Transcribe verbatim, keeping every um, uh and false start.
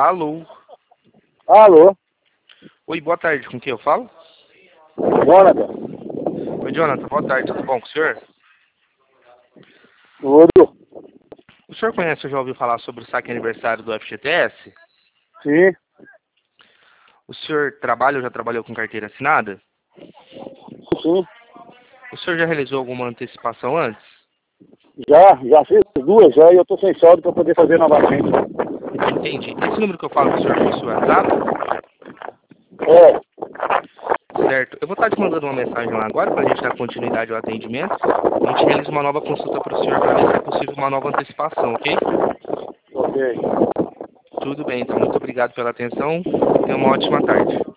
Alô? Alô? Oi, boa tarde. Com quem eu falo? Jonathan? Oi, Jonathan. Boa tarde. Tudo bom com o senhor? Tudo? O senhor conhece ou já ouviu falar sobre o saque aniversário do F G T S? Sim. O senhor trabalha ou já trabalhou com carteira assinada? Sim. O senhor já realizou alguma antecipação antes? Já, já fiz duas já e eu tô sem saldo para poder fazer novamente. Entendi. Esse número que eu falo com o senhor possui WhatsApp? É. Certo. Eu vou estar te mandando uma mensagem lá agora para a gente dar continuidade ao atendimento. A gente realiza uma nova consulta para o senhor para ver se é possível uma nova antecipação, ok? Ok. Tudo bem, então. Muito obrigado pela atenção. Tenha uma ótima tarde.